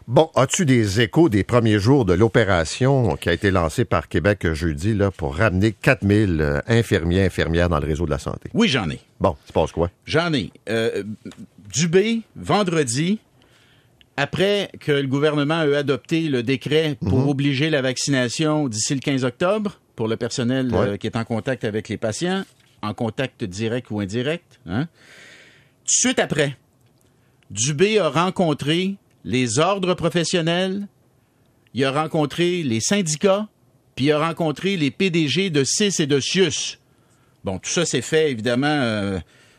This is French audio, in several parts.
Bon, as-tu des échos des premiers jours de l'opération qui a été lancée par Québec jeudi là, pour ramener 4000 infirmières dans le réseau de la santé? Oui, j'en ai. Bon, tu passes quoi? J'en ai. Dubé, vendredi, après que le gouvernement a adopté le décret pour obliger la vaccination d'ici le 15 octobre pour le personnel qui est en contact avec les patients, en contact direct ou indirect, hein? Tout de suite après, Dubé a rencontré les ordres professionnels, il a rencontré les syndicats, puis il a rencontré les PDG de CIS et de CIUS. Bon, tout ça s'est fait, évidemment,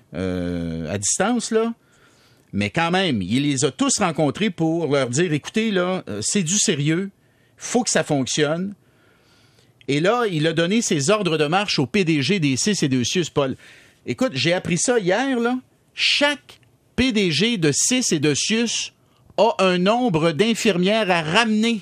à distance, là. Mais quand même, il les a tous rencontrés pour leur dire, écoutez, là, c'est du sérieux, faut que ça fonctionne. Et là, il a donné ses ordres de marche au PDG des CIS et de CIUS, Paul. Écoute, j'ai appris ça hier, là. Chaque PDG de CIS et de CIUS a un nombre d'infirmières à ramener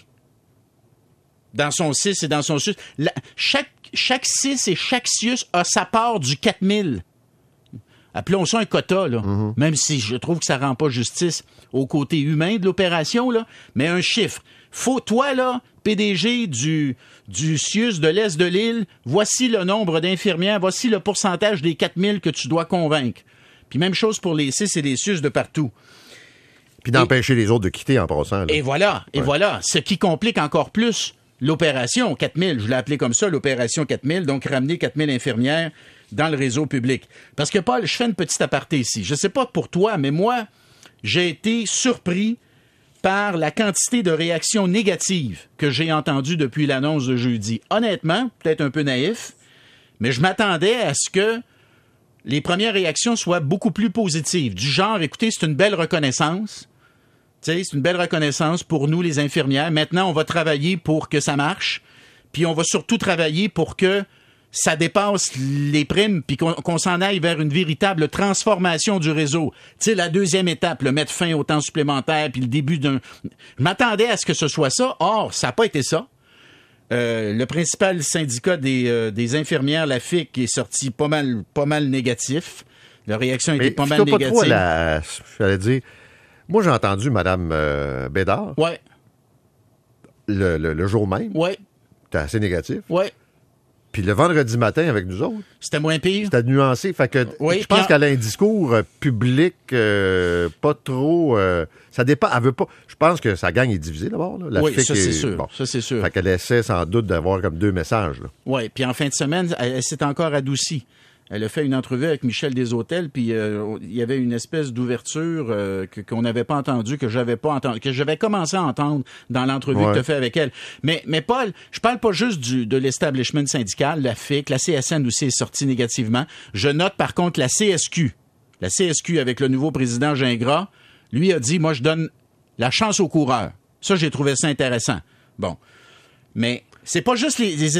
dans son CIS et dans son CIUS. Chaque CIS et chaque CIUS a sa part du 4000. Appelons ça un quota, là. Même si je trouve que ça rend pas justice au côté humain de l'opération, là. Mais un chiffre. Faut, toi, là, PDG du CIUS de l'Est de l'île, voici le nombre d'infirmières, voici le pourcentage des 4000 que tu dois convaincre. Puis même chose pour les CIS et les CIUS de partout. Puis d'empêcher les autres de quitter en passant. Là. Et voilà. Ce qui complique encore plus l'opération 4000. Je l'ai appelé comme ça, l'opération 4000. Donc, ramener 4000 infirmières dans le réseau public. Parce que, Paul, je fais une petite aparté ici. Je sais pas pour toi, mais moi, j'ai été surpris par la quantité de réactions négatives que j'ai entendues depuis l'annonce de jeudi. Honnêtement, peut-être un peu naïf, mais je m'attendais à ce que les premières réactions soient beaucoup plus positives. Du genre, écoutez, c'est une belle reconnaissance. C'est une belle reconnaissance pour nous, les infirmières. Maintenant, on va travailler pour que ça marche. Puis on va surtout travailler pour que ça dépasse les primes puis qu'on s'en aille vers une véritable transformation du réseau. Tu sais, la deuxième étape, le mettre fin au temps supplémentaire puis le début d'un... Je m'attendais à ce que ce soit ça. Or, ça n'a pas été ça. Le principal syndicat des infirmières, la FIC, est sorti pas mal négatif. La réaction était pas mal négative. Pas trop j'allais dire... Moi, j'ai entendu Mme Bédard. Ouais. Le jour même. Ouais. C'était assez négatif. Ouais. Puis le vendredi matin avec nous autres. C'était moins pire. C'était nuancé. Fait que je pense qu'elle a un discours public pas trop. Ça dépend. Elle veut pas. Je pense que sa gang est divisée d'abord. Là. Ça, c'est sûr. Bon. Ça, c'est sûr. Fait qu'elle essaie sans doute d'avoir comme deux messages. Oui. Puis en fin de semaine, elle s'est encore adoucie. Elle a fait une entrevue avec Michel Desautels, puis il y avait une espèce d'ouverture qu'on n'avait pas entendue, que j'avais pas entendu, que j'avais commencé à entendre dans l'entrevue que tu as fait avec elle. Mais Paul, je parle pas juste de l'establishment syndical, la FIC, la CSN aussi est sortie négativement. Je note par contre la CSQ. La CSQ avec le nouveau président Gingras, lui a dit, moi je donne la chance aux coureurs. Ça, j'ai trouvé ça intéressant. Bon. Mais c'est pas juste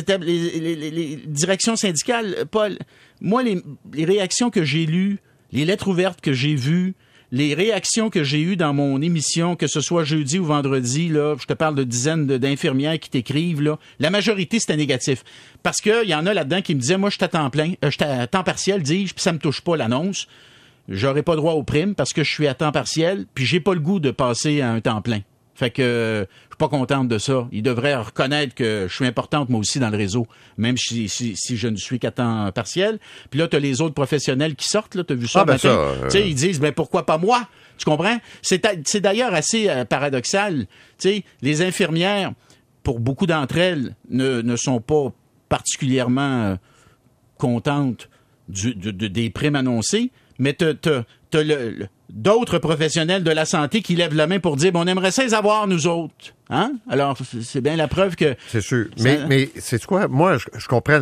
les directions syndicales, Paul. Moi, les réactions que j'ai lues, les lettres ouvertes que j'ai vues, les réactions que j'ai eues dans mon émission, que ce soit jeudi ou vendredi, là, je te parle de dizaines d'infirmières qui t'écrivent, là, la majorité, c'était négatif. Parce qu'il y en a là-dedans qui me disaient, moi, je suis à temps plein, j'étais à temps partiel, dis-je, puis ça me touche pas l'annonce. J'aurais pas droit aux primes parce que je suis à temps partiel, puis j'ai pas le goût de passer à un temps plein. Fait que je suis pas contente de ça. Ils devraient reconnaître que je suis importante moi aussi dans le réseau, même si je ne suis qu'à temps partiel. Puis là, t'as les autres professionnels qui sortent, là, t'as vu ça matin. Tu sais, ils disent, pourquoi pas moi? Tu comprends? C'est d'ailleurs assez paradoxal. Tu sais, les infirmières, pour beaucoup d'entre elles, ne sont pas particulièrement contentes des primes annoncées, mais t'as d'autres professionnels de la santé qui lèvent la main pour dire on aimerait ça les avoir, nous autres. Hein? Alors, c'est bien la preuve que... C'est sûr. Mais c'est quoi? Moi, je comprends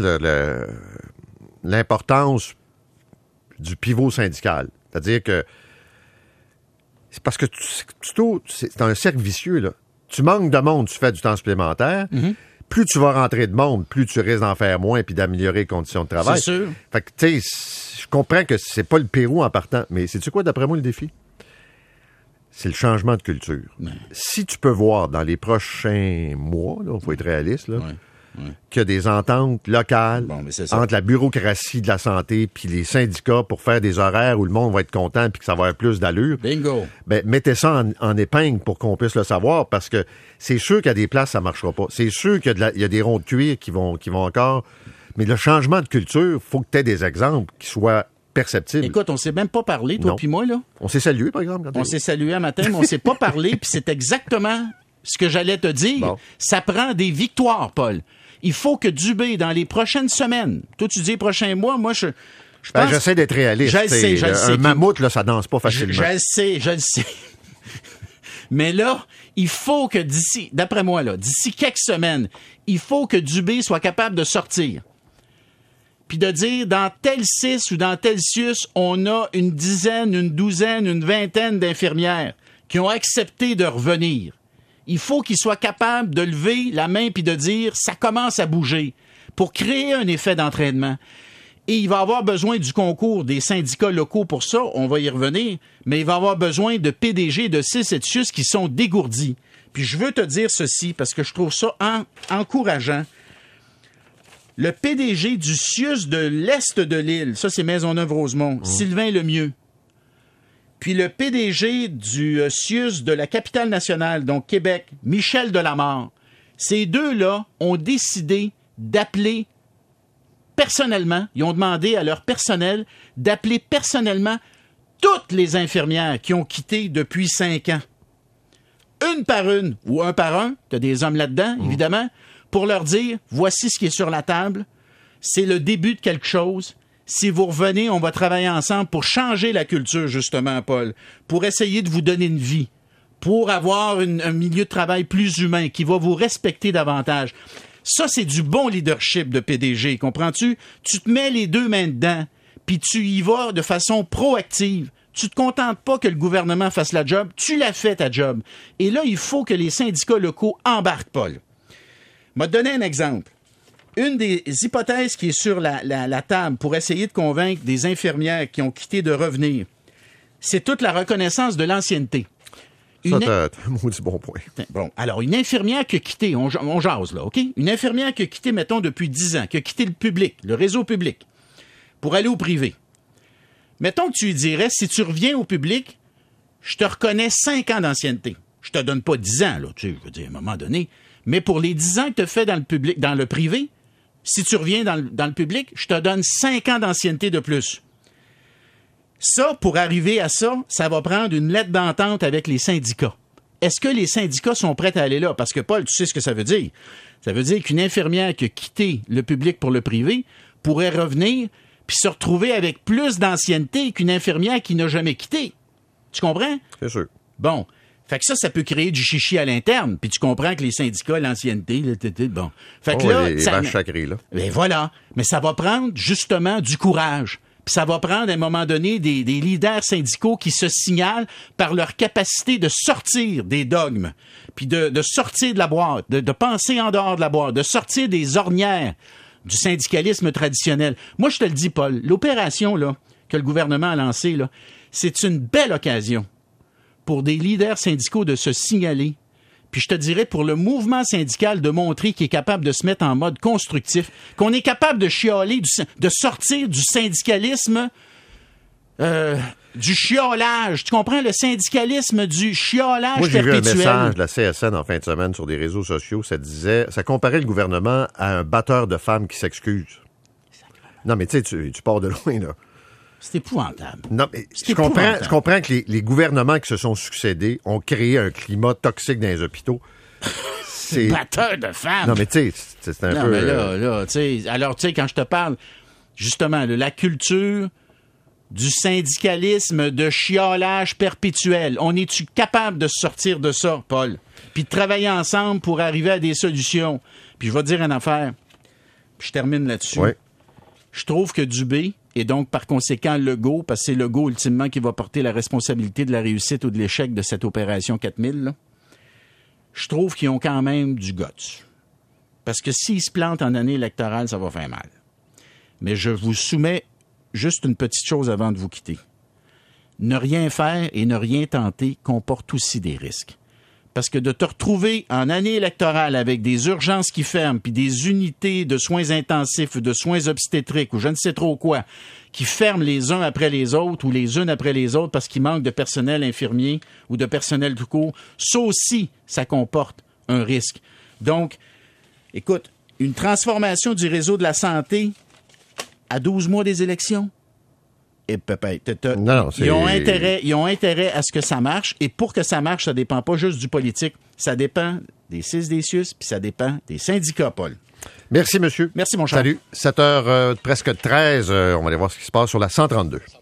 l'importance du pivot syndical. C'est-à-dire que c'est parce que c'est un cercle vicieux, là. Tu manques de monde, tu fais du temps supplémentaire. Mm-hmm. Plus tu vas rentrer de monde, plus tu risques d'en faire moins puis d'améliorer les conditions de travail. C'est sûr. Fait que, tu sais, je comprends que c'est pas le Pérou en partant, mais sais-tu quoi, d'après moi, le défi? C'est le changement de culture. Ouais. Si tu peux voir dans les prochains mois, il faut être réaliste, là, qu'il y a des ententes locales entre la bureaucratie de la santé puis les syndicats pour faire des horaires où le monde va être content puis que ça va avoir plus d'allure. Bingo! Ben, mettez ça en épingle pour qu'on puisse le savoir, parce que c'est sûr qu'à des places, ça marchera pas. C'est sûr qu'il y a des ronds de cuir qui vont encore... Mais le changement de culture, faut que tu aies des exemples qui soient perceptible. Écoute, on s'est même pas parlé, toi puis moi, là. On s'est salué, par exemple. On s'est salué un matin, mais on s'est pas parlé, puis c'est exactement ce que j'allais te dire. Bon. Ça prend des victoires, Paul. Il faut que Dubé, dans les prochaines semaines, toi tu dis prochains mois, moi je pense... j'essaie d'être réaliste. Je le sais. Un mammouth, là, ça danse pas facilement. Je le sais. Mais là, il faut que d'après moi, là, d'ici quelques semaines, il faut que Dubé soit capable de sortir. Puis de dire, dans tel CIS ou dans tel CIUS, on a une dizaine, une douzaine, une vingtaine d'infirmières qui ont accepté de revenir. Il faut qu'il soit capable de lever la main puis de dire, ça commence à bouger, pour créer un effet d'entraînement. Et il va avoir besoin du concours des syndicats locaux pour ça, on va y revenir, mais il va avoir besoin de PDG de CIS et de CIUS qui sont dégourdis. Puis je veux te dire ceci, parce que je trouve ça encourageant. Le PDG du CIUS de l'Est de l'île, ça c'est Maisonneuve-Rosemont, Sylvain Lemieux. Puis le PDG du CIUS de la capitale-nationale, donc Québec, Michel Delamarre. Ces deux-là ont décidé d'appeler personnellement, ils ont demandé à leur personnel d'appeler personnellement toutes les infirmières qui ont quitté depuis 5 ans. Une par une, ou un par un, t'as des hommes là-dedans, évidemment, pour leur dire, voici ce qui est sur la table, c'est le début de quelque chose. Si vous revenez, on va travailler ensemble pour changer la culture, justement, Paul, pour essayer de vous donner une vie, pour avoir un milieu de travail plus humain, qui va vous respecter davantage. Ça, c'est du bon leadership de PDG, comprends-tu? Tu te mets les deux mains dedans, puis tu y vas de façon proactive. Tu te contentes pas que le gouvernement fasse la job, tu l'as fait ta job. Et là, il faut que les syndicats locaux embarquent, Paul. Je vais te donner un exemple. Une des hypothèses qui est sur la table pour essayer de convaincre des infirmières qui ont quitté de revenir, c'est toute la reconnaissance de l'ancienneté. Ça, t'as un maudit bon point. Bon, alors, une infirmière qui a quitté, on jase là, OK? Une infirmière qui a quitté, mettons, depuis 10 ans, qui a quitté le public, le réseau public, pour aller au privé. Mettons que tu lui dirais, si tu reviens au public, je te reconnais 5 ans d'ancienneté. Je te donne pas 10 ans, là, tu sais, je veux dire, à un moment donné. Mais pour les 10 ans que tu as fait dans le public, dans le privé, si tu reviens dans le public, je te donne 5 ans d'ancienneté de plus. Ça, pour arriver à ça, ça va prendre une lettre d'entente avec les syndicats. Est-ce que les syndicats sont prêts à aller là? Parce que, Paul, tu sais ce que ça veut dire. Ça veut dire qu'une infirmière qui a quitté le public pour le privé pourrait revenir puis se retrouver avec plus d'ancienneté qu'une infirmière qui n'a jamais quitté. Tu comprends? C'est sûr. Bon. Fait que ça peut créer du chichi à l'interne. Puis tu comprends que les syndicats, l'ancienneté, bon. Fait que là, les vaches sacrées, là. Ben voilà. Mais ça va prendre, justement, du courage. Puis ça va prendre, à un moment donné, des leaders syndicaux qui se signalent par leur capacité de sortir des dogmes, puis de sortir de la boîte, de penser en dehors de la boîte, de sortir des ornières du syndicalisme traditionnel. Moi, je te le dis, Paul, l'opération là que le gouvernement a lancée, là, c'est une belle occasion pour des leaders syndicaux de se signaler. Puis je te dirais, pour le mouvement syndical, de montrer qu'il est capable de se mettre en mode constructif, qu'on est capable de chialer, de sortir du syndicalisme, du chiolage. Tu comprends? Le syndicalisme du chiolage perpétuel. Moi, j'ai vu un message de la CSN en fin de semaine sur des réseaux sociaux. Ça comparait le gouvernement à un batteur de femmes qui s'excuse. Non, mais tu sais, tu pars de loin, là. C'est épouvantable. Non, mais je comprends que les gouvernements qui se sont succédés ont créé un climat toxique dans les hôpitaux. C'est batteur de femmes. Non, mais tu sais, c'est un peu... Non, mais là, tu sais, alors, tu sais, quand je te parle, justement, de la culture du syndicalisme de chiolage perpétuel, on est-tu capable de sortir de ça, Paul? Puis de travailler ensemble pour arriver à des solutions. Puis je vais te dire une affaire, puis je termine là-dessus. Oui. Je trouve que Dubé, et donc par conséquent Legault, parce que c'est Legault ultimement qui va porter la responsabilité de la réussite ou de l'échec de cette opération 4000, là, je trouve qu'ils ont quand même du guts. Parce que s'ils se plantent en année électorale, ça va faire mal. Mais je vous soumets juste une petite chose avant de vous quitter. Ne rien faire et ne rien tenter comporte aussi des risques. Parce que de te retrouver en année électorale avec des urgences qui ferment, puis des unités de soins intensifs ou de soins obstétriques ou je ne sais trop quoi, qui ferment les uns après les autres ou les unes après les autres parce qu'il manque de personnel infirmier ou de personnel tout court, ça aussi, ça comporte un risque. Donc, écoute, une transformation du réseau de la santé à 12 mois des élections, et peut-être. Non, ils ont intérêt à ce que ça marche. Et pour que ça marche, ça dépend pas juste du politique. Ça dépend des CIS, des CIUS, puis ça dépend des syndicats, Paul. Merci, monsieur. Merci, mon cher. Salut. 7h presque 13. On va aller voir ce qui se passe sur la 132.